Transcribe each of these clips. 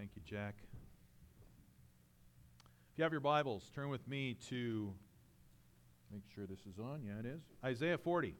Thank you, Jack. If you have your Bibles, turn with me to, make sure this is on. Yeah, it is. Isaiah 40.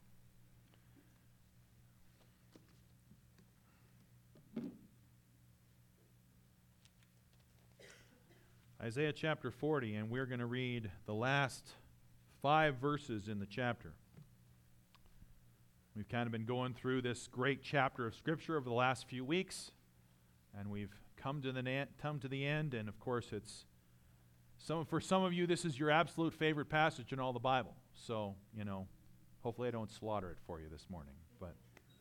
Isaiah chapter 40, and we're going to read the last 5 verses in the chapter. We've kind of been going through this great chapter of Scripture over the last few weeks, and we've come to the end, and of course for some of you, this is your absolute favorite passage in all the Bible. So, hopefully I don't slaughter it for you this morning. But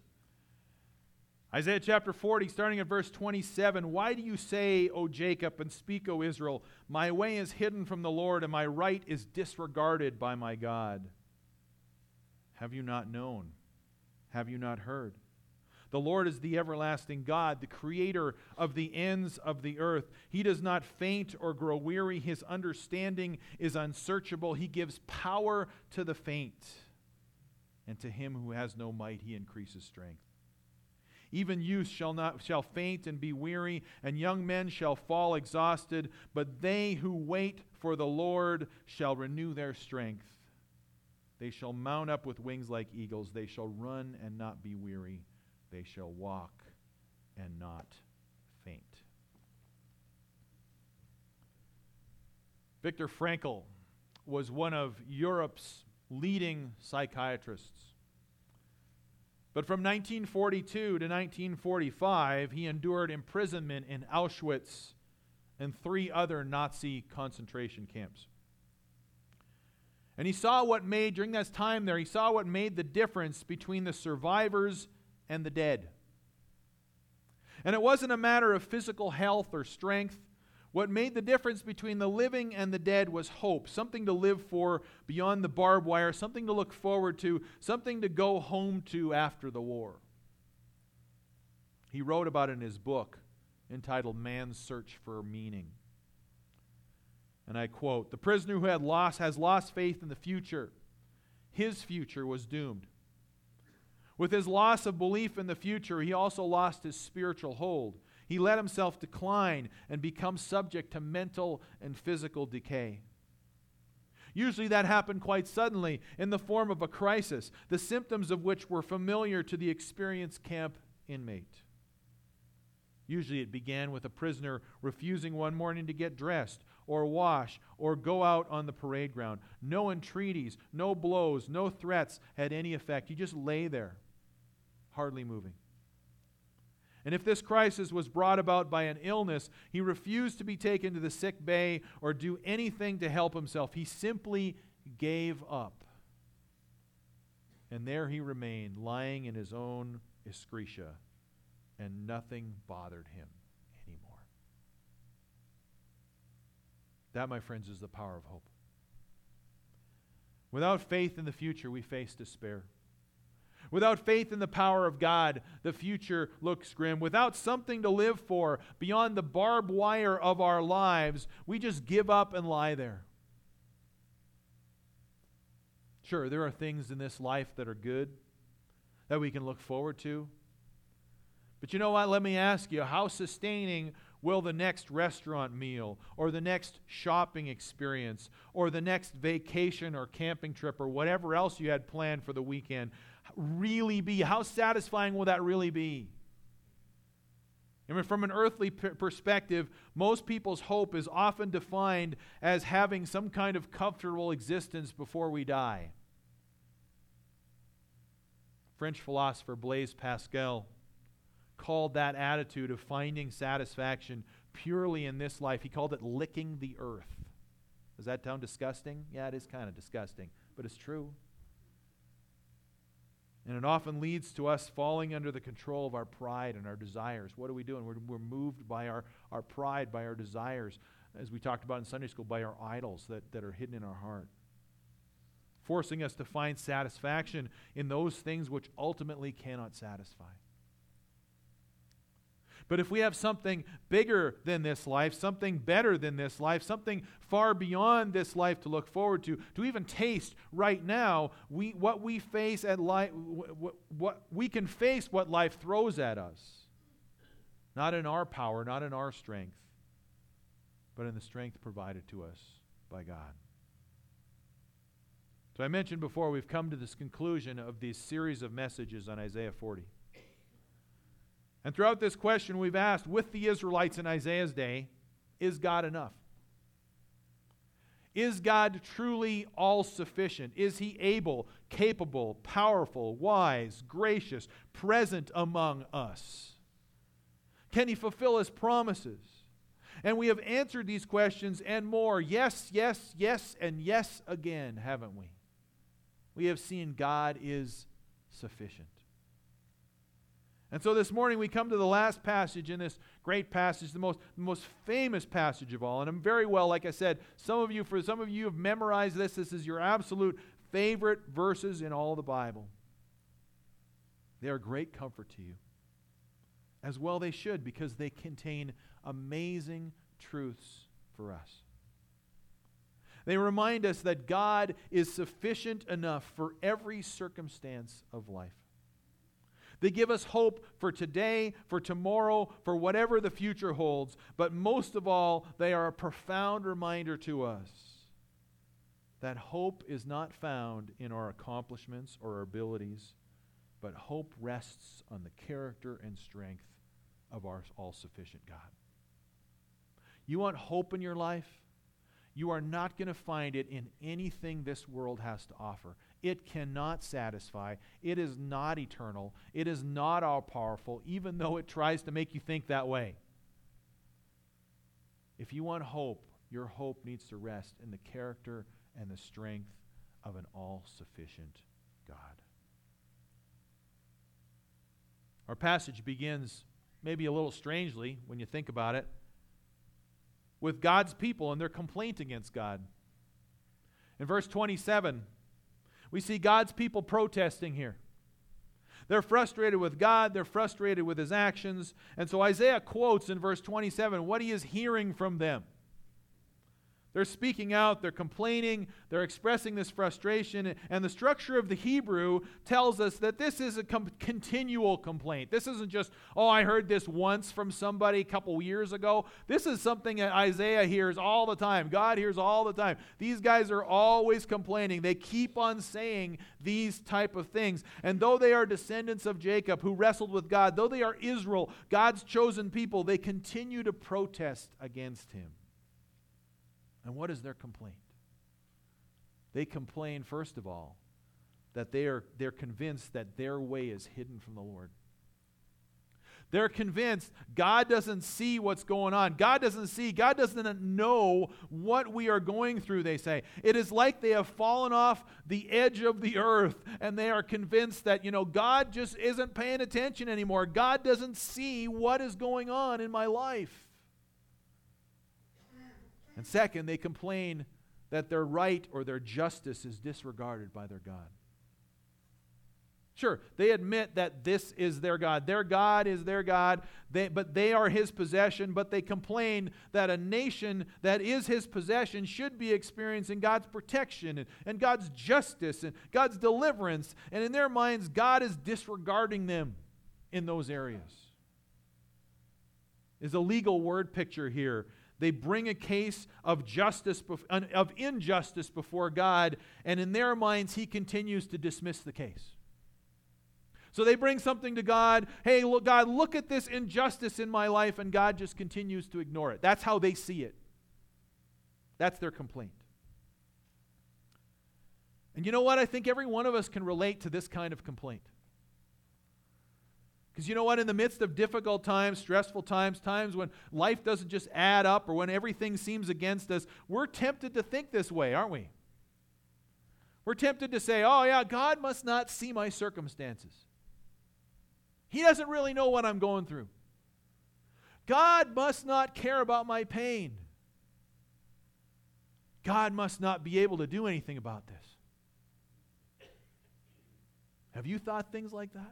Isaiah chapter 40, starting at verse 27, "Why do you say, O Jacob, and speak, O Israel, my way is hidden from the Lord, and my right is disregarded by my God? Have you not known? Have you not heard? The Lord is the everlasting God, the creator of the ends of the earth. He does not faint or grow weary. His understanding is unsearchable. He gives power to the faint, and to him who has no might he increases strength. Even youth shall faint and be weary, and young men shall fall exhausted, but they who wait for the Lord shall renew their strength. They shall mount up with wings like eagles. They shall run and not be weary. They shall walk and not faint." Viktor Frankl was one of Europe's leading psychiatrists. But from 1942 to 1945, he endured imprisonment in Auschwitz and 3 other Nazi concentration camps. And during that time there, he saw what made the difference between the survivors and the dead. And it wasn't a matter of physical health or strength. What made the difference between the living and the dead was hope, something to live for beyond the barbed wire, something to look forward to, something to go home to after the war. He wrote about it in his book entitled Man's Search for Meaning. And I quote, "The prisoner who has lost faith in the future, his future was doomed. With his loss of belief in the future, he also lost his spiritual hold. He let himself decline and become subject to mental and physical decay. Usually that happened quite suddenly in the form of a crisis, the symptoms of which were familiar to the experienced camp inmate. Usually it began with a prisoner refusing one morning to get dressed or wash or go out on the parade ground. No entreaties, no blows, no threats had any effect. He just lay there, hardly moving. And if this crisis was brought about by an illness, he refused to be taken to the sick bay or do anything to help himself. He simply gave up. And there he remained, lying in his own excreta, and nothing bothered him anymore." That, my friends, is the power of hope. Without faith in the future, we face despair. Without faith in the power of God, the future looks grim. Without something to live for beyond the barbed wire of our lives, we just give up and lie there. Sure, there are things in this life that are good, that we can look forward to. But you know what? Let me ask you, how sustaining will the next restaurant meal or the next shopping experience or the next vacation or camping trip or whatever else you had planned for the weekend really be? How satisfying will that really be? I mean, from an earthly perspective, most people's hope is often defined as having some kind of comfortable existence before we die. French philosopher Blaise Pascal called that attitude of finding satisfaction purely in this life, he called it licking the earth. Does that sound disgusting? Yeah, it is kind of disgusting, but it's true. And it often leads to us falling under the control of our pride and our desires. What are we doing? We're moved by our pride, by our desires, as we talked about in Sunday school, by our idols that are hidden in our heart, forcing us to find satisfaction in those things which ultimately cannot satisfy. But if we have something bigger than this life, something better than this life, something far beyond this life to look forward to even taste right now, we can face what life throws at us. not in our power, not in our strength, but in the strength provided to us by God. So I mentioned before, we've come to this conclusion of these series of messages on Isaiah 40. And throughout this question we've asked, with the Israelites in Isaiah's day, is God enough? Is God truly all-sufficient? Is He able, capable, powerful, wise, gracious, present among us? Can He fulfill His promises? And we have answered these questions and more. Yes, yes, yes, and yes again, haven't we? We have seen God is sufficient. And so this morning we come to the last passage in this great passage, the most famous passage of all. And I'm very well, like I said, for some of you have memorized this. This is your absolute favorite verses in all the Bible. They are great comfort to you. As well they should, because they contain amazing truths for us. They remind us that God is sufficient enough for every circumstance of life. They give us hope for today, for tomorrow, for whatever the future holds. But most of all, they are a profound reminder to us that hope is not found in our accomplishments or our abilities, but hope rests on the character and strength of our all-sufficient God. You want hope in your life? You are not going to find it in anything this world has to offer. It cannot satisfy. It is not eternal. It is not all-powerful, even though it tries to make you think that way. If you want hope, your hope needs to rest in the character and the strength of an all-sufficient God. Our passage begins maybe a little strangely when you think about it, with God's people and their complaint against God. In verse 27, we see God's people protesting here. They're frustrated with God, they're frustrated with His actions, and so Isaiah quotes in verse 27 what he is hearing from them. They're speaking out, they're complaining, they're expressing this frustration, and the structure of the Hebrew tells us that this is a continual complaint. This isn't just, I heard this once from somebody a couple years ago. This is something that Isaiah hears all the time. God hears all the time. These guys are always complaining. They keep on saying these type of things. And though they are descendants of Jacob who wrestled with God, though they are Israel, God's chosen people, they continue to protest against Him. And what is their complaint? They complain, first of all, that they're convinced that their way is hidden from the Lord. They're convinced God doesn't see what's going on. God doesn't know what we are going through, they say. It is like they have fallen off the edge of the earth, and they are convinced that, God just isn't paying attention anymore. God doesn't see what is going on in my life. And second, they complain that their right or their justice is disregarded by their God. Sure, they admit that this is their God. Their God is their God, but they are His possession. But they complain that a nation that is His possession should be experiencing God's protection and God's justice and God's deliverance. And in their minds, God is disregarding them in those areas. There's a legal word picture here. They bring a case of injustice before God, and in their minds, He continues to dismiss the case. So they bring something to God. Hey, look, God, look at this injustice in my life, and God just continues to ignore it. That's how they see it. That's their complaint. And you know what? I think every one of us can relate to this kind of complaint. Because you know what? In the midst of difficult times, stressful times, times when life doesn't just add up or when everything seems against us, we're tempted to think this way, aren't we? We're tempted to say, God must not see my circumstances. He doesn't really know what I'm going through. God must not care about my pain. God must not be able to do anything about this. Have you thought things like that?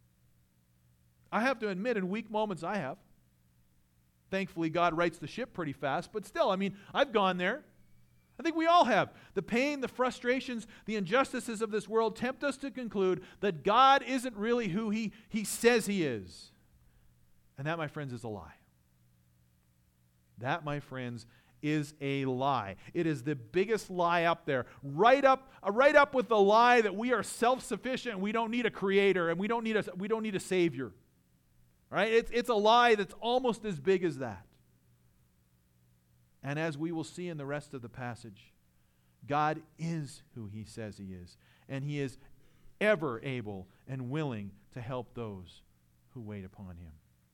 I have to admit, in weak moments I have. Thankfully, God rights the ship pretty fast, but still, I've gone there. I think we all have. The pain, the frustrations, the injustices of this world tempt us to conclude that God isn't really who He says He is. And that, my friends, is a lie. That, my friends, is a lie. It is the biggest lie up there. Right up with the lie that we are self-sufficient and we don't need a creator and we don't need a savior. Right? It's a lie that's almost as big as that. And as we will see in the rest of the passage, God is who he says he is, and he is ever able and willing to help those who wait upon him.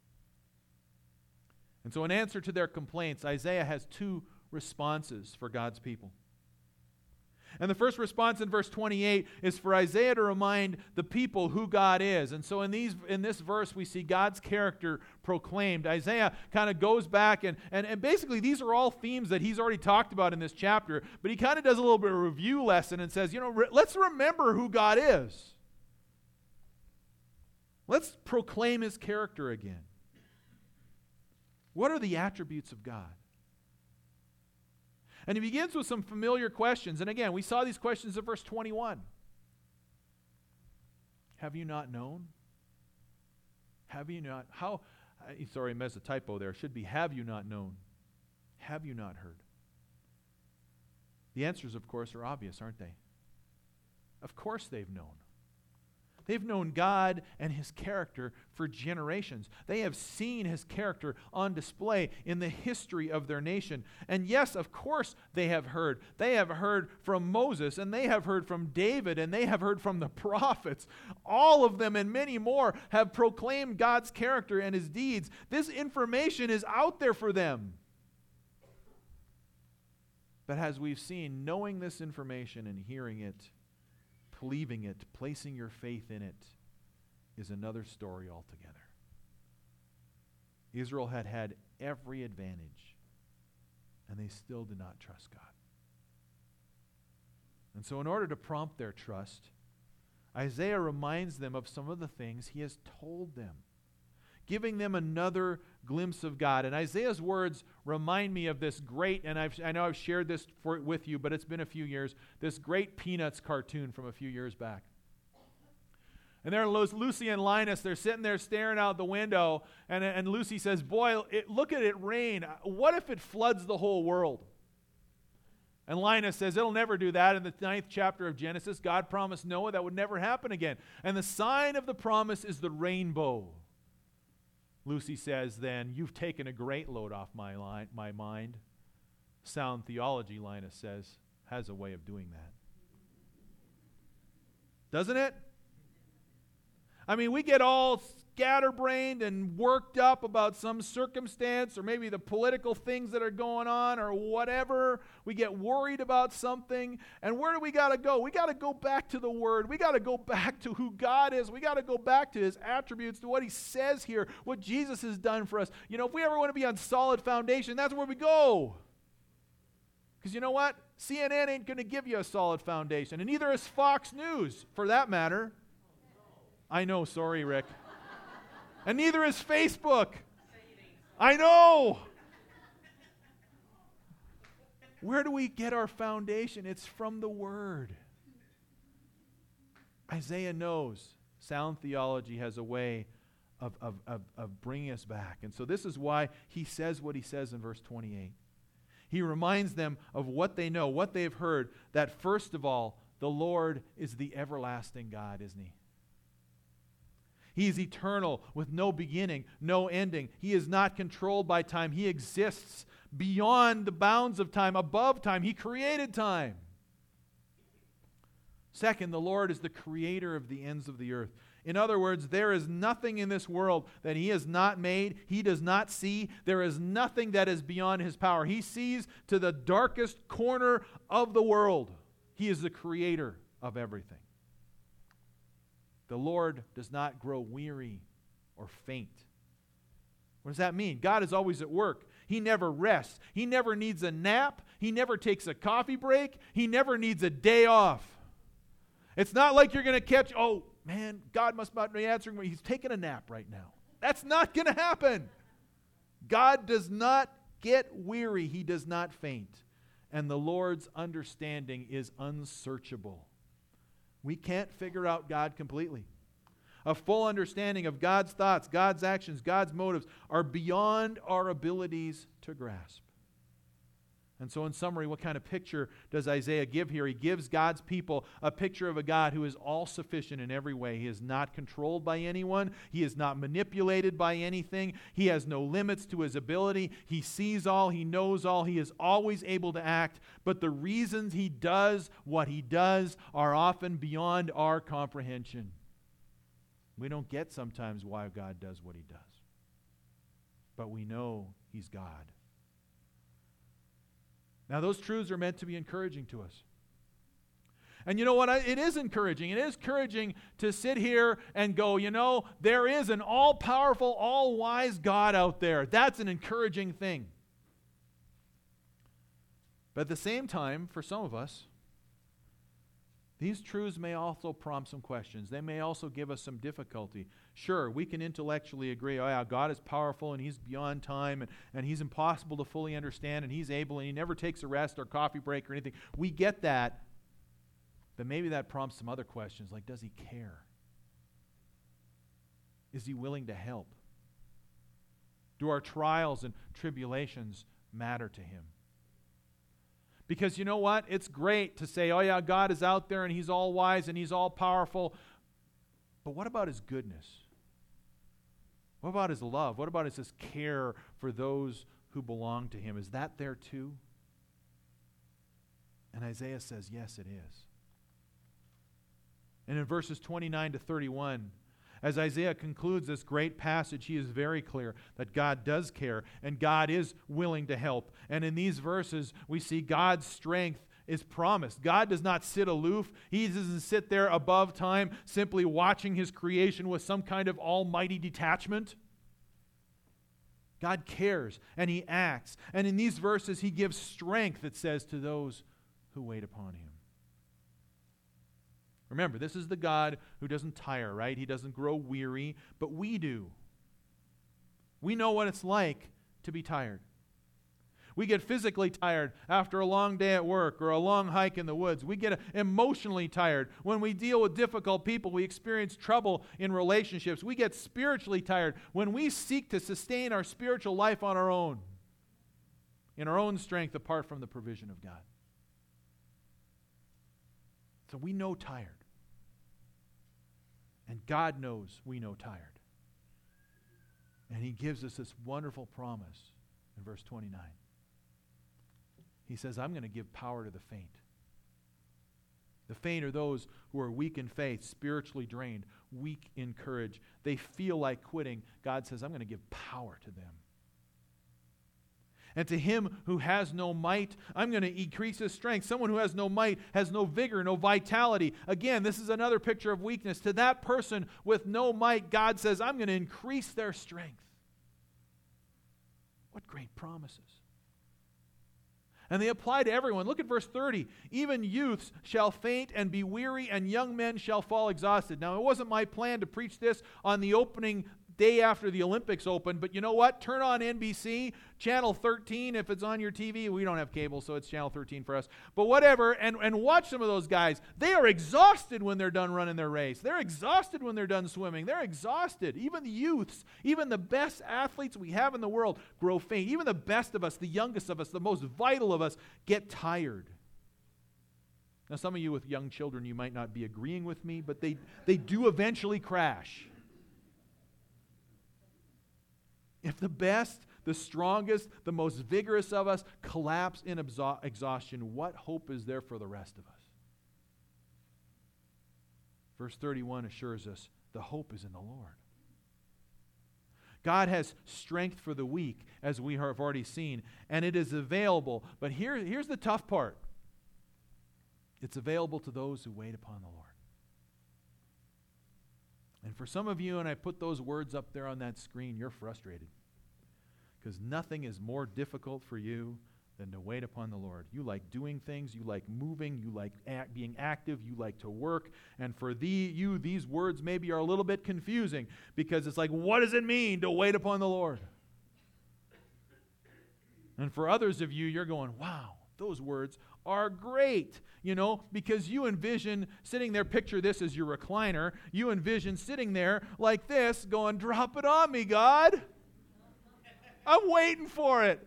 And so in answer to their complaints, Isaiah has two responses for God's people. And the first response in verse 28 is for Isaiah to remind the people who God is. And so in this verse, we see God's character proclaimed. Isaiah kind of goes back, and basically these are all themes that he's already talked about in this chapter, but he kind of does a little bit of a review lesson and says, let's remember who God is. Let's proclaim his character again. What are the attributes of God? And he begins with some familiar questions. And again, we saw these questions in verse 21. Have you not known? Have you not? Sorry, I missed a typo there. It should be, have you not known? Have you not heard? The answers, of course, are obvious, aren't they? Of course they've known. They've known God and his character for generations. They have seen his character on display in the history of their nation. And yes, of course, they have heard. They have heard from Moses, and they have heard from David, and they have heard from the prophets. All of them and many more have proclaimed God's character and his deeds. This information is out there for them. But as we've seen, knowing this information and hearing it, believing it, placing your faith in it, is another story altogether. Israel had every advantage, and they still did not trust God. And so in order to prompt their trust, Isaiah reminds them of some of the things he has told them, giving them another glimpse of God. And Isaiah's words remind me of this great, and I know I've shared this with you, but it's been a few years, this great Peanuts cartoon from a few years back. And there Lucy and Linus, they're sitting there staring out the window, and Lucy says, boy, look at it rain. What if it floods the whole world? And Linus says, it'll never do that. In the 9th chapter of Genesis, God promised Noah that would never happen again. And the sign of the promise is the rainbow. Lucy says then, you've taken a great load off my mind. Sound theology, Linus says, has a way of doing that. Doesn't it? I mean, we get all scatterbrained and worked up about some circumstance or maybe the political things that are going on or whatever. We get worried about something. And where do we got to go? We got to go back to the Word. We got to go back to who God is. We got to go back to his attributes, to what he says here, what Jesus has done for us. You know, if we ever want to be on solid foundation, that's where we go. Because you know what? CNN ain't going to give you a solid foundation. And neither is Fox News, for that matter. I know, sorry, Rick. And neither is Facebook. I know. Where do we get our foundation? It's from the Word. Isaiah knows sound theology has a way of bringing us back. And so this is why he says what he says in verse 28. He reminds them of what they know, what they've heard, that first of all, the Lord is the everlasting God, isn't he? He is eternal with no beginning, no ending. He is not controlled by time. He exists beyond the bounds of time, above time. He created time. Second, the Lord is the creator of the ends of the earth. In other words, there is nothing in this world that he has not made. He does not see. There is nothing that is beyond his power. He sees to the darkest corner of the world. He is the creator of everything. The Lord does not grow weary or faint. What does that mean? God is always at work. He never rests. He never needs a nap. He never takes a coffee break. He never needs a day off. It's not like you're going to catch, oh, man, God must not be answering me. He's taking a nap right now. That's not going to happen. God does not get weary. He does not faint. And the Lord's understanding is unsearchable. We can't figure out God completely. A full understanding of God's thoughts, God's actions, God's motives are beyond our abilities to grasp. And so in summary, what kind of picture does Isaiah give here? He gives God's people a picture of a God who is all-sufficient in every way. He is not controlled by anyone. He is not manipulated by anything. He has no limits to his ability. He sees all. He knows all. He is always able to act. But the reasons he does what he does are often beyond our comprehension. We don't get sometimes why God does what he does. But we know he's God. Now, those truths are meant to be encouraging to us. And you know what? It is encouraging. It is encouraging to sit here and go, there is an all-powerful, all-wise God out there. That's an encouraging thing. But at the same time, for some of us, these truths may also prompt some questions. They may also give us some difficulty. Sure, we can intellectually agree, oh yeah, God is powerful and he's beyond time and he's impossible to fully understand and he's able and he never takes a rest or coffee break or anything. We get that. But maybe that prompts some other questions like, does he care? Is he willing to help? Do our trials and tribulations matter to him? Because you know what? It's great to say, oh yeah, God is out there and he's all wise and he's all powerful. But what about his goodness? What about his love? What about his care for those who belong to him? Is that there too? And Isaiah says, yes, it is. And in verses 29 to 31, as Isaiah concludes this great passage, he is very clear that God does care and God is willing to help. And in these verses, we see God's strength is promised. God does not sit aloof. He doesn't sit there above time simply watching his creation with some kind of almighty detachment. God cares and he acts. And in these verses, he gives strength, it says, to those who wait upon him. Remember, this is the God who doesn't tire, right? He doesn't grow weary, but we do. We know what it's like to be tired. We get physically tired after a long day at work or a long hike in the woods. We get emotionally tired. When we deal with difficult people, we experience trouble in relationships. We get spiritually tired when we seek to sustain our spiritual life on our own, in our own strength apart from the provision of God. So we know tired. And God knows we know tired. And he gives us this wonderful promise in verse 29. He says, I'm going to give power to the faint. The faint are those who are weak in faith, spiritually drained, weak in courage. They feel like quitting. God says, I'm going to give power to them. And to him who has no might, I'm going to increase his strength. Someone who has no might has no vigor, no vitality. Again, this is another picture of weakness. To that person with no might, God says, I'm going to increase their strength. What great promises. And they apply to everyone. Look at verse 30. Even youths shall faint and be weary, and young men shall fall exhausted. Now, it wasn't my plan to preach this on the opening day after the Olympics opened, but you know what? Turn on NBC, Channel 13 if it's on your TV. We don't have cable, so it's Channel 13 for us. But whatever, and watch some of those guys. They are exhausted when they're done running their race. They're exhausted when they're done swimming. They're exhausted. Even the youths, even the best athletes we have in the world grow faint. Even the best of us, the youngest of us, the most vital of us get tired. Now, some of you with young children, you might not be agreeing with me, but they do eventually crash. If the best, the strongest, the most vigorous of us collapse in exhaustion, what hope is there for the rest of us? Verse 31 assures us the hope is in the Lord. God has strength for the weak, as we have already seen, and it is available. But here's the tough part. It's available to those who wait upon the Lord. And for some of you, and I put those words up there on that screen, you're frustrated. Because nothing is more difficult for you than to wait upon the Lord. You like doing things, you like moving, you like being active, you like to work. And for these words maybe are a little bit confusing because it's like, what does it mean to wait upon the Lord? And for others of you, you're going, wow, Those words are great, because you envision sitting there, picture this as your recliner. You envision sitting there like this, going, drop it on me, God. I'm waiting for it.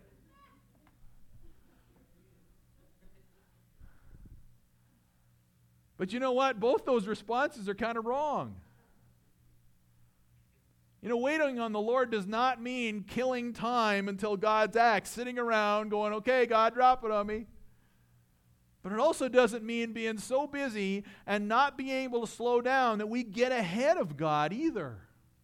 But you know what? Both those responses are kind of wrong. Waiting on the Lord does not mean killing time until God's acts, sitting around going, okay, God, drop it on me. But it also doesn't mean being so busy and not being able to slow down that we get ahead of God either.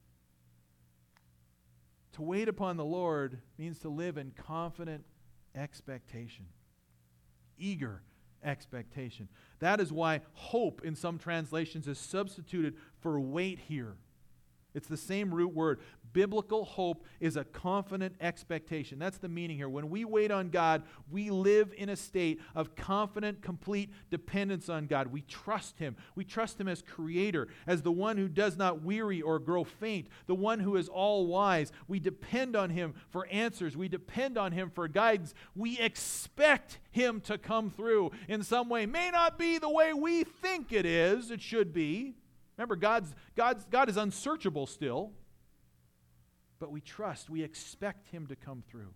To wait upon the Lord means to live in confident expectation, eager expectation. That is why hope in some translations is substituted for wait here. It's the same root word. Biblical hope is a confident expectation. That's the meaning here. When we wait on God, we live in a state of confident, complete dependence on God. We trust Him. We trust Him as Creator, as the one who does not weary or grow faint, the one who is all-wise. We depend on Him for answers. We depend on Him for guidance. We expect Him to come through in some way. May not be the way we think it should be. Remember, God is unsearchable still, but we trust, we expect Him to come through.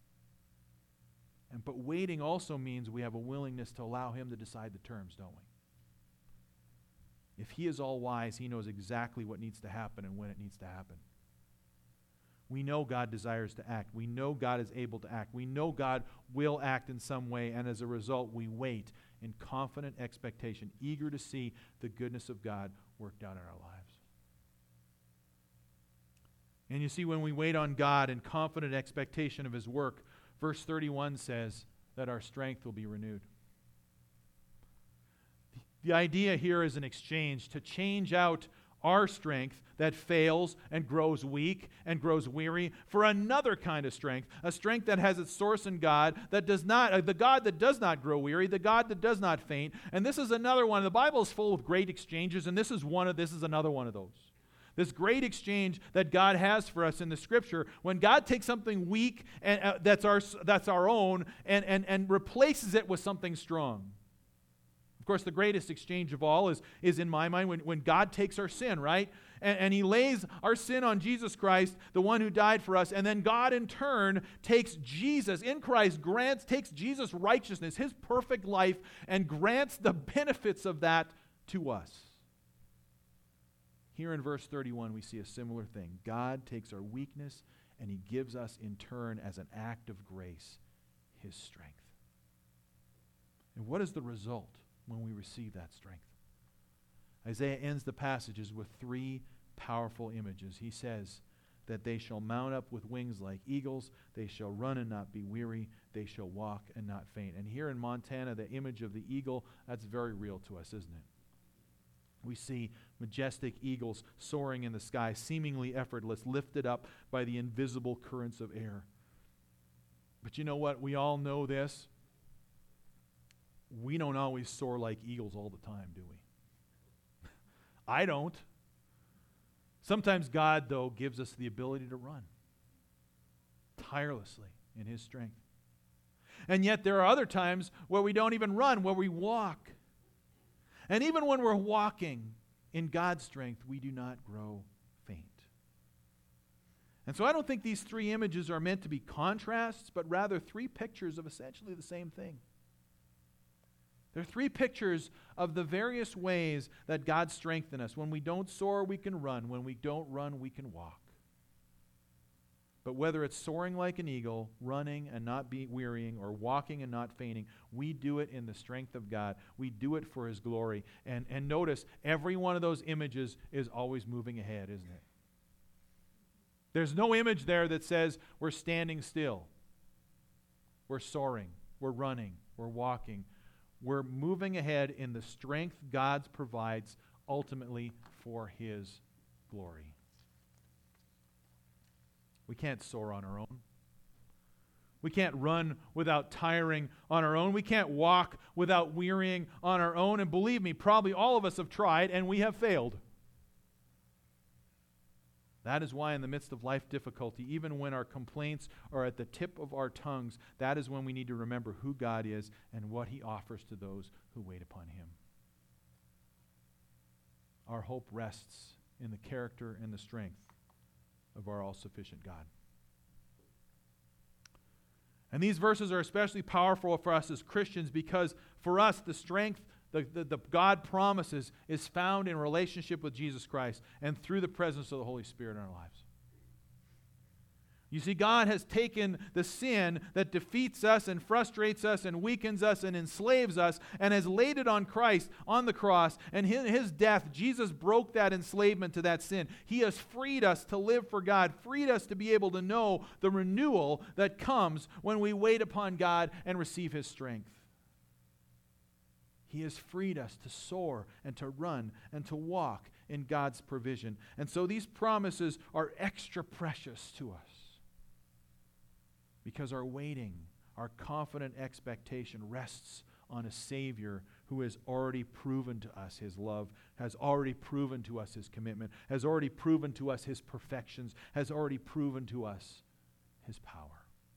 But waiting also means we have a willingness to allow Him to decide the terms, don't we? If He is all wise, He knows exactly what needs to happen and when it needs to happen. We know God desires to act. We know God is able to act. We know God will act in some way, and as a result, we wait in confident expectation, eager to see the goodness of God worked out in our lives. And you see, when we wait on God in confident expectation of His work, verse 31 says that our strength will be renewed. The idea here is an exchange, to change out our strength that fails and grows weak and grows weary for another kind of strength, a strength that has its source in God, that does not, the God that does not grow weary, the God that does not faint. And this is another one. The Bible is full of great exchanges, and this is another one of those. This great exchange that God has for us in the Scripture, when God takes something weak and that's our own and replaces it with something strong. Of course, the greatest exchange of all is in my mind when God takes our sin, right? And He lays our sin on Jesus Christ, the one who died for us, and then God in turn takes Jesus, in Christ, takes Jesus' righteousness, His perfect life, and grants the benefits of that to us. Here in verse 31, we see a similar thing. God takes our weakness and He gives us in turn, as an act of grace, His strength. And what is the result when we receive that strength? Isaiah ends the passages with three powerful images. He says that they shall mount up with wings like eagles, they shall run and not be weary, they shall walk and not faint. And here in Montana, the image of the eagle, that's very real to us, isn't it? We see majestic eagles soaring in the sky, seemingly effortless, lifted up by the invisible currents of air. But you know what? We all know this. We don't always soar like eagles all the time, do we? I don't. Sometimes God, though, gives us the ability to run tirelessly in His strength. And yet there are other times where we don't even run, where we walk. And even when we're walking in God's strength, we do not grow faint. And so I don't think these three images are meant to be contrasts, but rather three pictures of essentially the same thing. They're three pictures of the various ways that God strengthens us. When we don't soar, we can run. When we don't run, we can walk. But whether it's soaring like an eagle, running and not wearying, or walking and not fainting, we do it in the strength of God. We do it for His glory. And notice, every one of those images is always moving ahead, isn't it? There's no image there that says we're standing still. We're soaring. We're running. We're walking. We're moving ahead in the strength God provides ultimately for His glory. We can't soar on our own. We can't run without tiring on our own. We can't walk without wearying on our own. And believe me, probably all of us have tried and we have failed. That is why in the midst of life difficulty, even when our complaints are at the tip of our tongues, that is when we need to remember who God is and what he offers to those who wait upon him. Our hope rests in the character and the strength of our all-sufficient God. And these verses are especially powerful for us as Christians because for us the strength the God promises is found in relationship with Jesus Christ and through the presence of the Holy Spirit in our lives. You see, God has taken the sin that defeats us and frustrates us and weakens us and enslaves us and has laid it on Christ on the cross. And in his death, Jesus broke that enslavement to that sin. He has freed us to live for God, freed us to be able to know the renewal that comes when we wait upon God and receive his strength. He has freed us to soar and to run and to walk in God's provision. And so these promises are extra precious to us because our waiting, our confident expectation rests on a Savior who has already proven to us his love, has already proven to us his commitment, has already proven to us his perfections, has already proven to us his power.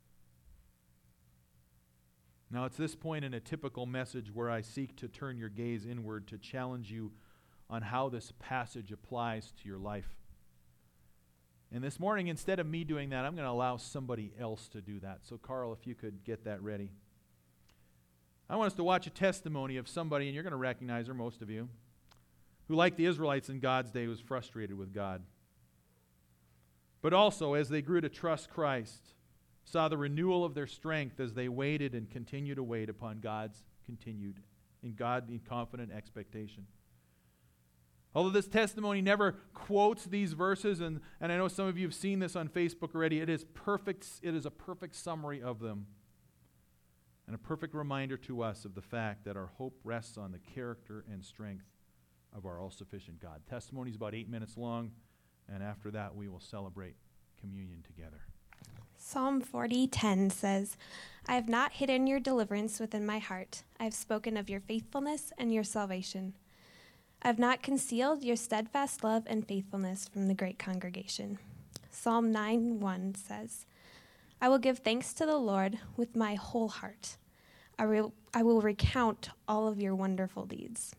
Now, it's this point in a typical message where I seek to turn your gaze inward to challenge you on how this passage applies to your life. And this morning, instead of me doing that, I'm going to allow somebody else to do that. So, Carl, if you could get that ready. I want us to watch a testimony of somebody, and you're going to recognize her, most of you, who, like the Israelites in God's day, was frustrated with God. But also, as they grew to trust Christ, saw the renewal of their strength as they waited and continue to wait upon God's continued in confident expectation. Although this testimony never quotes these verses, and I know some of you have seen this on Facebook already, it is a perfect summary of them and a perfect reminder to us of the fact that our hope rests on the character and strength of our all-sufficient God. Testimony is about 8 minutes long, and after that we will celebrate communion together. Psalm 40:10 says, I have not hidden your deliverance within my heart. I have spoken of your faithfulness and your salvation. I have not concealed your steadfast love and faithfulness from the great congregation. Psalm 9:1 says, I will give thanks to the Lord with my whole heart. I will recount all of your wonderful deeds.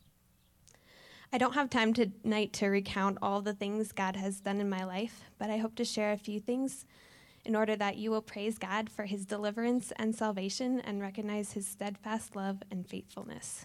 I don't have time tonight to recount all the things God has done in my life, but I hope to share a few things in order that you will praise God for his deliverance and salvation and recognize his steadfast love and faithfulness.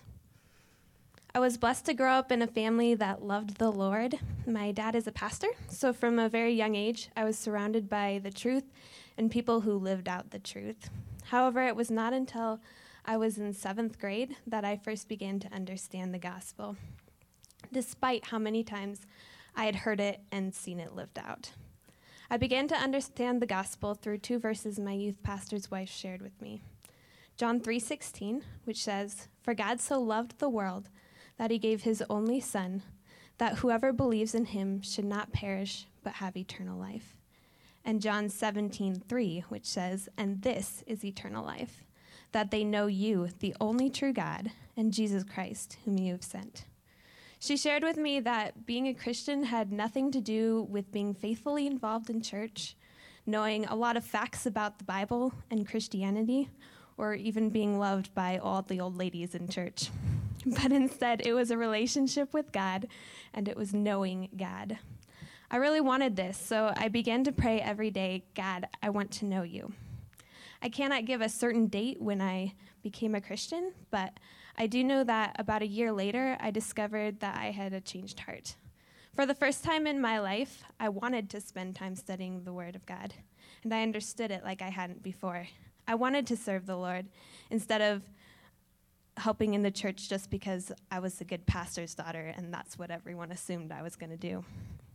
I was blessed to grow up in a family that loved the Lord. My dad is a pastor, so from a very young age, I was surrounded by the truth and people who lived out the truth. However, it was not until I was in 7th grade that I first began to understand the gospel, despite how many times I had heard it and seen it lived out. I began to understand the gospel through 2 verses my youth pastor's wife shared with me. John 3:16, which says, For God so loved the world that he gave his only Son, that whoever believes in him should not perish but have eternal life. And John 17:3, which says, And this is eternal life, that they know you, the only true God, and Jesus Christ, whom you have sent. She shared with me that being a Christian had nothing to do with being faithfully involved in church, knowing a lot of facts about the Bible and Christianity, or even being loved by all the old ladies in church. But instead, it was a relationship with God, and it was knowing God. I really wanted this, so I began to pray every day, God, I want to know you. I cannot give a certain date when I became a Christian, but I do know that about a year later, I discovered that I had a changed heart. For the first time in my life, I wanted to spend time studying the Word of God, and I understood it like I hadn't before. I wanted to serve the Lord instead of helping in the church just because I was a good pastor's daughter, and that's what everyone assumed I was going to do.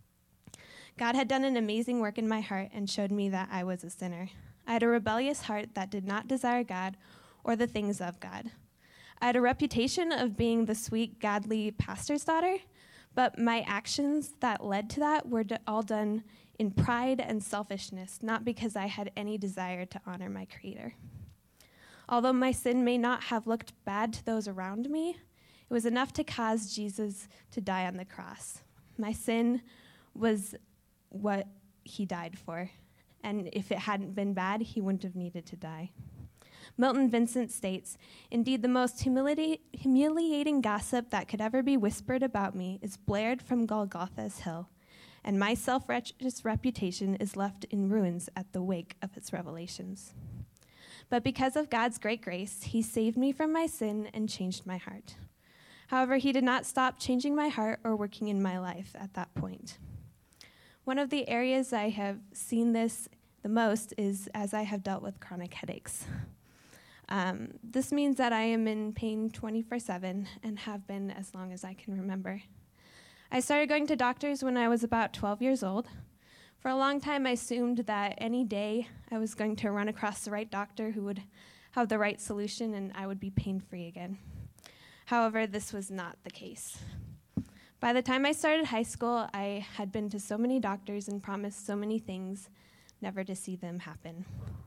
God had done an amazing work in my heart and showed me that I was a sinner. I had a rebellious heart that did not desire God or the things of God. I had a reputation of being the sweet, godly pastor's daughter, but my actions that led to that were all done in pride and selfishness, not because I had any desire to honor my Creator. Although my sin may not have looked bad to those around me, it was enough to cause Jesus to die on the cross. My sin was what he died for. And if it hadn't been bad, he wouldn't have needed to die. Milton Vincent states, "Indeed, the most humiliating gossip that could ever be whispered about me is blared from Golgotha's hill, and my self-righteous reputation is left in ruins at the wake of its revelations. But because of God's great grace, he saved me from my sin and changed my heart. However, he did not stop changing my heart or working in my life at that point. One of the areas I have seen this the most is as I have dealt with chronic headaches. This means that I am in pain 24/7 and have been as long as I can remember. I started going to doctors when I was about 12 years old. For a long time, I assumed that any day I was going to run across the right doctor who would have the right solution and I would be pain-free again. However, this was not the case. By the time I started high school, I had been to so many doctors and promised so many things, never to see them happen.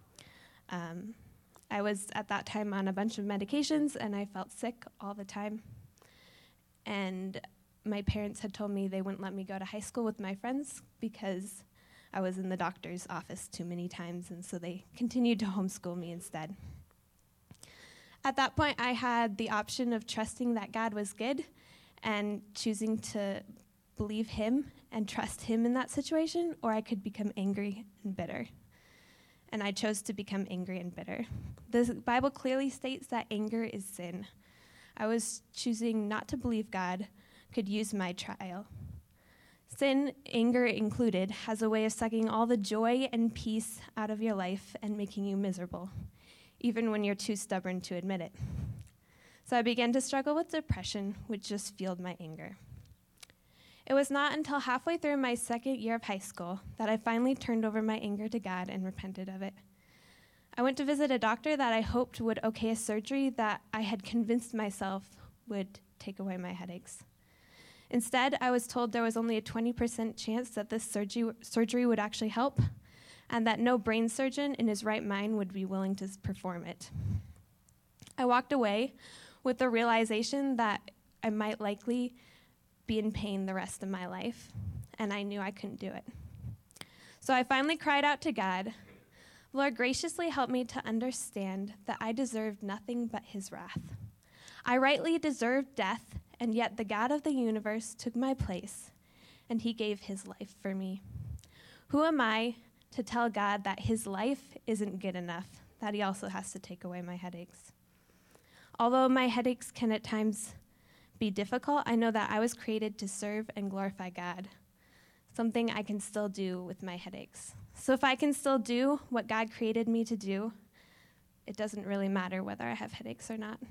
I was at that time on a bunch of medications and I felt sick all the time. And my parents had told me they wouldn't let me go to high school with my friends because I was in the doctor's office too many times, and so they continued to homeschool me instead. At that point, I had the option of trusting that God was good and choosing to believe him and trust him in that situation, or I could become angry and bitter. And I chose to become angry and bitter. The Bible clearly states that anger is sin. I was choosing not to believe God could use my trial. Sin, anger included, has a way of sucking all the joy and peace out of your life and making you miserable, even when you're too stubborn to admit it. So I began to struggle with depression, which just fueled my anger. It was not until halfway through my second year of high school that I finally turned over my anger to God and repented of it. I went to visit a doctor that I hoped would okay a surgery that I had convinced myself would take away my headaches. Instead, I was told there was only a 20% chance that this surgery would actually help, and that no brain surgeon in his right mind would be willing to perform it. I walked away with the realization that I might likely be in pain the rest of my life, and I knew I couldn't do it. So I finally cried out to God, "Lord, graciously help me to understand that I deserved nothing but his wrath. I rightly deserved death, and yet the God of the universe took my place, and he gave his life for me. Who am I to tell God that his life isn't good enough, that he also has to take away my headaches? Although my headaches can at times be difficult, I know that I was created to serve and glorify God, something I can still do with my headaches. So if I can still do what God created me to do, it doesn't really matter whether I have headaches or not.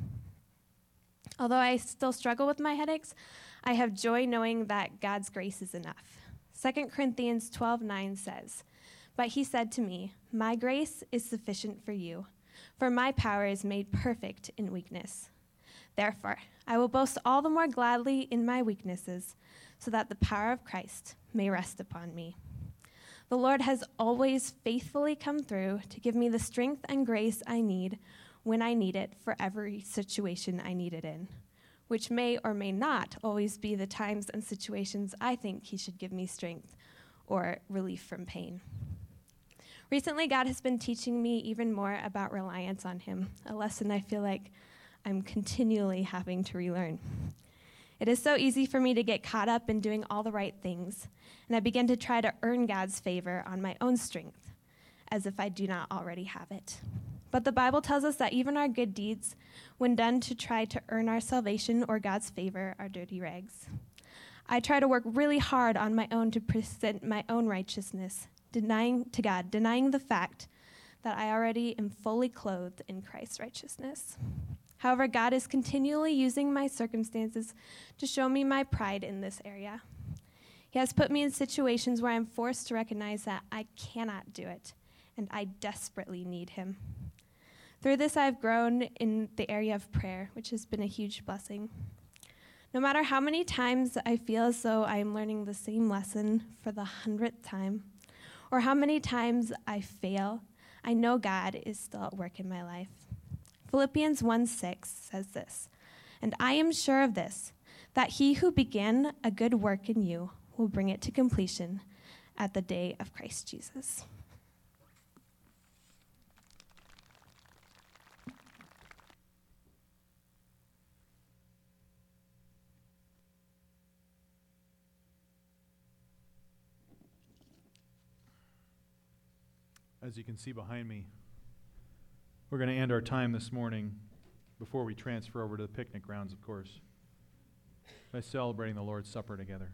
Although I still struggle with my headaches, I have joy knowing that God's grace is enough. 2 Corinthians 12:9 says, "But he said to me, 'My grace is sufficient for you, for my power is made perfect in weakness. Therefore, I will boast all the more gladly in my weaknesses, so that the power of Christ may rest upon me.' The Lord has always faithfully come through to give me the strength and grace I need when I need it for every situation I need it in, which may or may not always be the times and situations I think he should give me strength or relief from pain." Recently, God has been teaching me even more about reliance on him, a lesson I feel like I'm continually having to relearn. It is so easy for me to get caught up in doing all the right things, and I begin to try to earn God's favor on my own strength, as if I do not already have it. But the Bible tells us that even our good deeds, when done to try to earn our salvation or God's favor, are dirty rags. I try to work really hard on my own to present my own righteousness, denying the fact that I already am fully clothed in Christ's righteousness. However, God is continually using my circumstances to show me my pride in this area. He has put me in situations where I'm forced to recognize that I cannot do it, and I desperately need him. Through this, I've grown in the area of prayer, which has been a huge blessing. No matter how many times I feel as though I am learning the same lesson for the 100th time, or how many times I fail, I know God is still at work in my life. Philippians 1:6 says this, "And I am sure of this, that he who began a good work in you will bring it to completion at the day of Christ Jesus. As you can see behind me, we're going to end our time this morning, before we transfer over to the picnic grounds, of course, by celebrating the Lord's Supper together.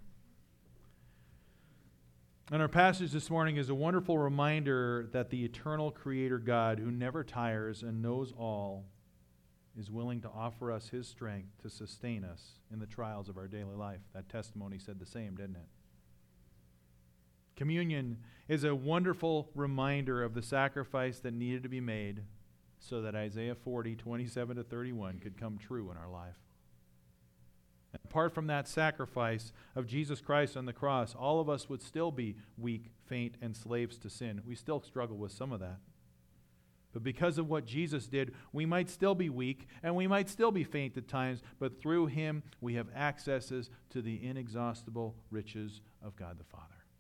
And our passage this morning is a wonderful reminder that the eternal Creator God, who never tires and knows all, is willing to offer us His strength to sustain us in the trials of our daily life. That testimony said the same, didn't it? Communion is a wonderful reminder of the sacrifice that needed to be made so that Isaiah 40:27-31 could come true in our life. And apart from that sacrifice of Jesus Christ on the cross, all of us would still be weak, faint, and slaves to sin. We still struggle with some of that. But because of what Jesus did, we might still be weak and we might still be faint at times, but through Him we have accesses to the inexhaustible riches of God the Father.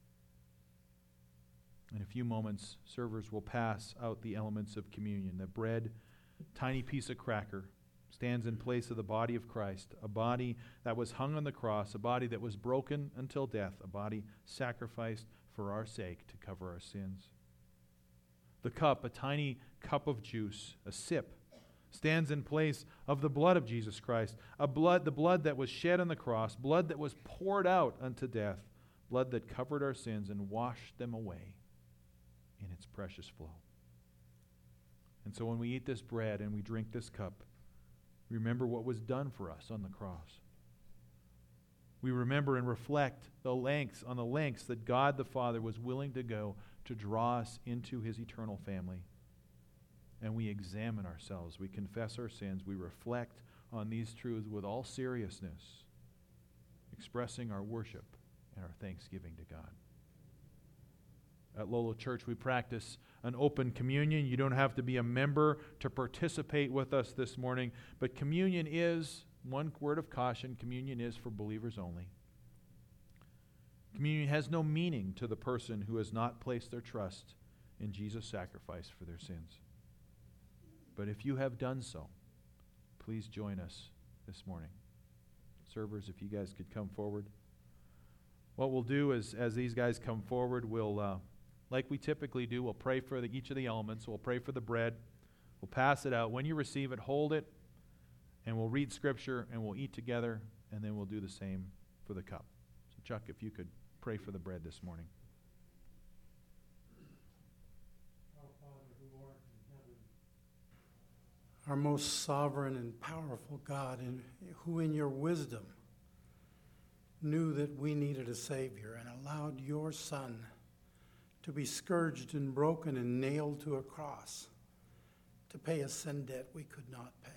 In a few moments, servers will pass out the elements of communion. The bread, tiny piece of cracker, stands in place of the body of Christ, a body that was hung on the cross, a body that was broken until death, a body sacrificed for our sake to cover our sins. The cup, a tiny cup of juice, a sip, stands in place of the blood of Jesus Christ, the blood that was shed on the cross, blood that was poured out unto death, blood that covered our sins and washed them away in its precious flow. And so when we eat this bread and we drink this cup, remember what was done for us on the cross. We remember and reflect on the lengths that God the Father was willing to go to draw us into His eternal family. And we examine ourselves. We confess our sins. We reflect on these truths with all seriousness, expressing our worship and our thanksgiving to God. At Lolo Church, we practice an open communion. You don't have to be a member to participate with us this morning, but communion is, one word of caution, communion is for believers only. Communion has no meaning to the person who has not placed their trust in Jesus' sacrifice for their sins. But if you have done so, please join us this morning. Servers, if you guys could come forward. What we'll do is, as these guys come forward, we'll like we typically do, we'll pray for each of the elements. We'll pray for the bread. We'll pass it out. When you receive it, hold it, and we'll read Scripture, and we'll eat together, and then we'll do the same for the cup. So, Chuck, if you could pray for the bread this morning. Our Father who art in heaven, our most sovereign and powerful God, and who in your wisdom knew that we needed a Savior and allowed your Son to be scourged and broken and nailed to a cross to pay a sin debt we could not pay.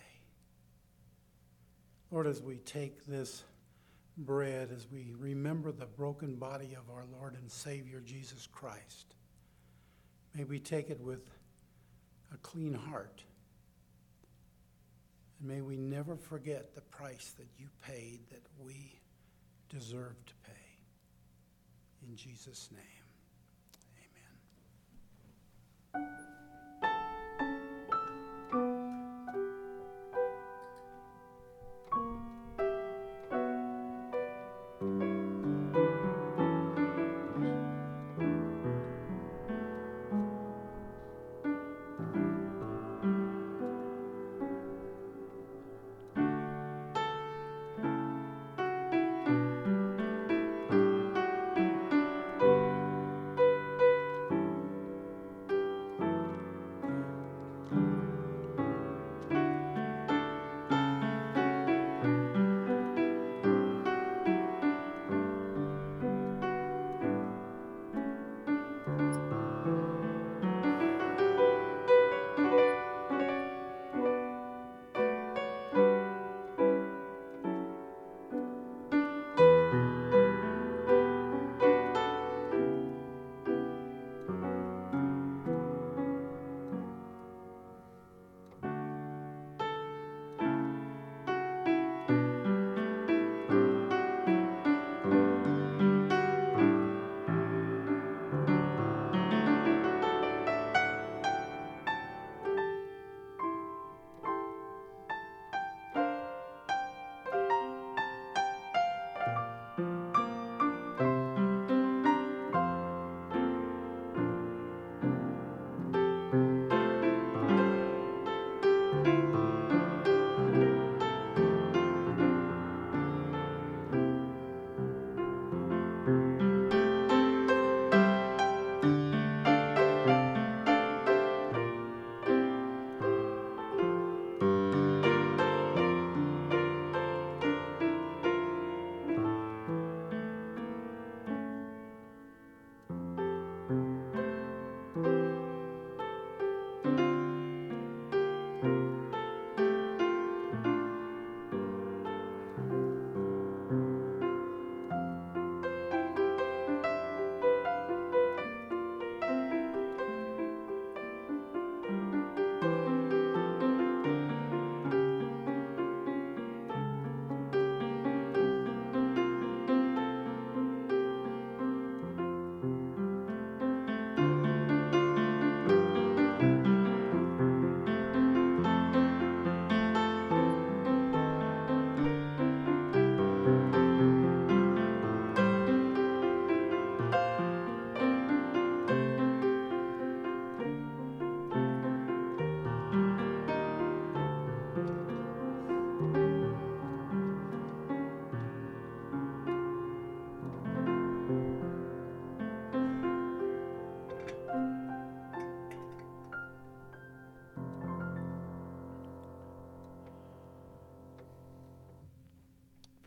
Lord, as we take this bread, as we remember the broken body of our Lord and Savior Jesus Christ, may we take it with a clean heart. And may we never forget the price that you paid that we deserve to pay. In Jesus' name.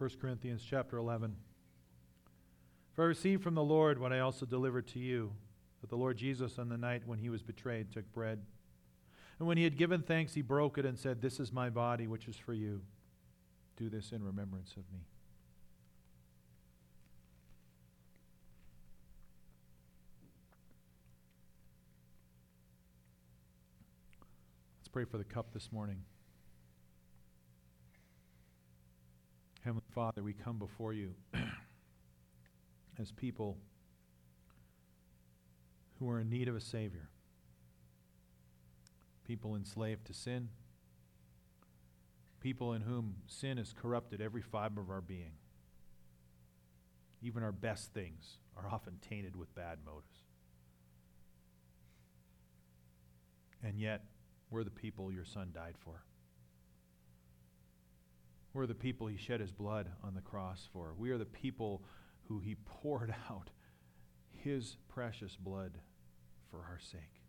1 Corinthians chapter 11. For I received from the Lord what I also delivered to you, that the Lord Jesus on the night when he was betrayed took bread. And when he had given thanks, he broke it and said, "This is my body, which is for you. Do this in remembrance of me." Let's pray for the cup this morning. Heavenly Father, we come before you as people who are in need of a Savior. People enslaved to sin. People in whom sin has corrupted every fiber of our being. Even our best things are often tainted with bad motives. And yet, we're the people your Son died for. We're the people he shed his blood on the cross for. We are the people who he poured out his precious blood for our sake.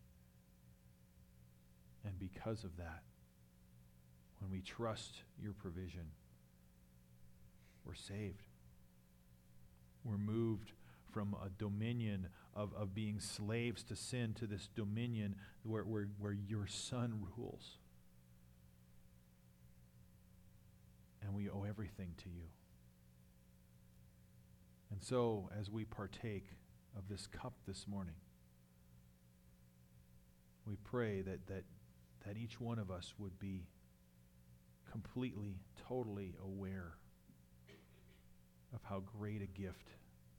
And because of that, when we trust your provision, we're saved. We're moved from a dominion of being slaves to sin to this dominion where your Son rules. And we owe everything to you. And so, as we partake of this cup this morning, we pray that each one of us would be completely, totally aware of how great a gift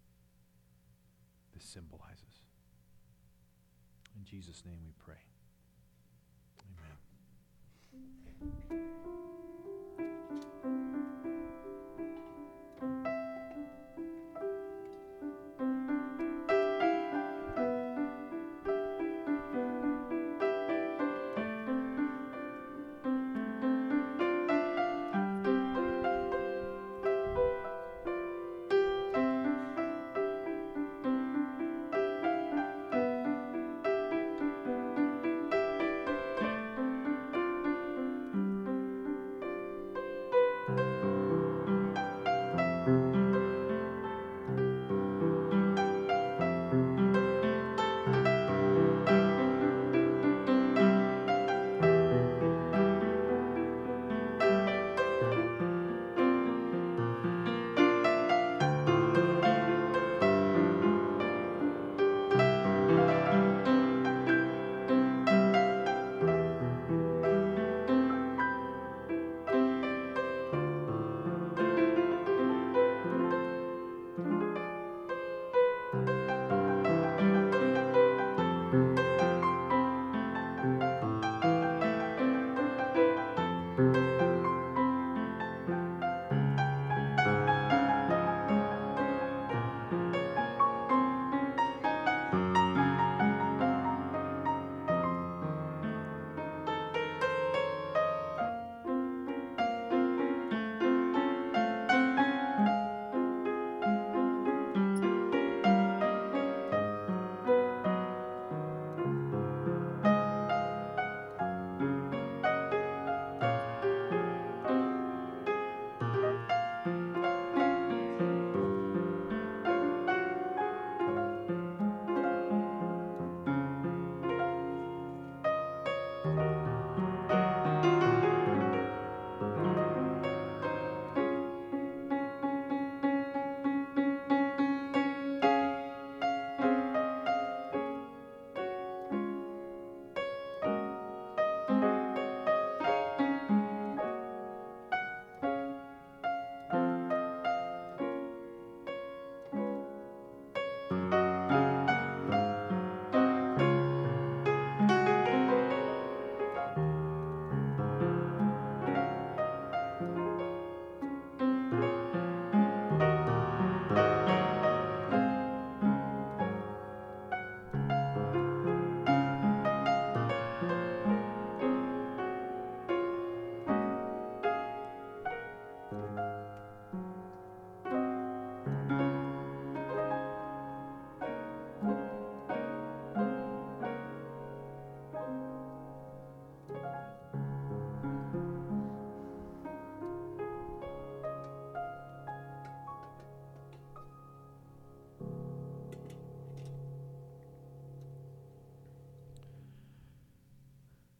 this symbolizes. In Jesus' name we pray. Amen.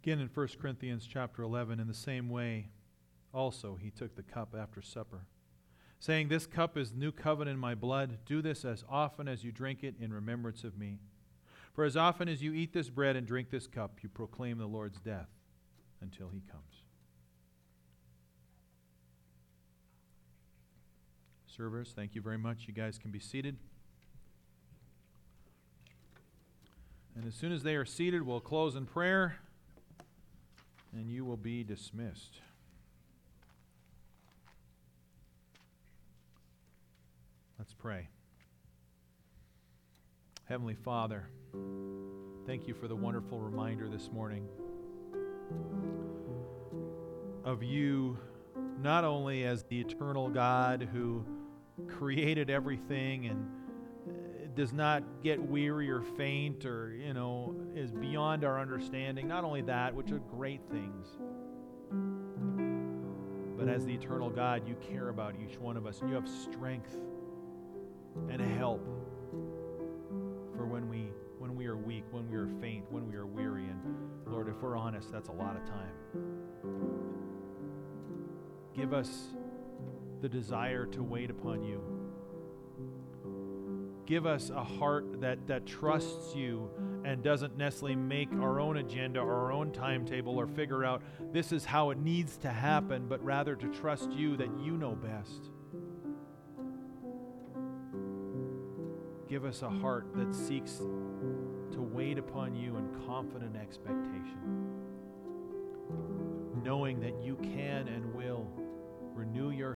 Again, in 1 Corinthians chapter 11, in the same way, also he took the cup after supper, saying, "This cup is new covenant in my blood. Do this as often as you drink it in remembrance of me. For as often as you eat this bread and drink this cup, you proclaim the Lord's death until he comes." Servers, thank you very much. You guys can be seated. And as soon as they are seated, we'll close in prayer, and you will be dismissed. Let's pray. Heavenly Father, thank you for the wonderful reminder this morning of you not only as the eternal God who created everything and does not get weary or faint or, is beyond our understanding. Not only that, which are great things, but as the eternal God, you care about each one of us, and you have strength and help for when we are weak, when we are faint, when we are weary. And Lord, if we're honest, that's a lot of time. Give us the desire to wait upon you. Give us a heart that trusts you and doesn't necessarily make our own agenda or our own timetable or figure out this is how it needs to happen, but rather to trust you that you know best. Give us a heart that seeks to wait upon you in confident expectation, knowing that you can and will renew your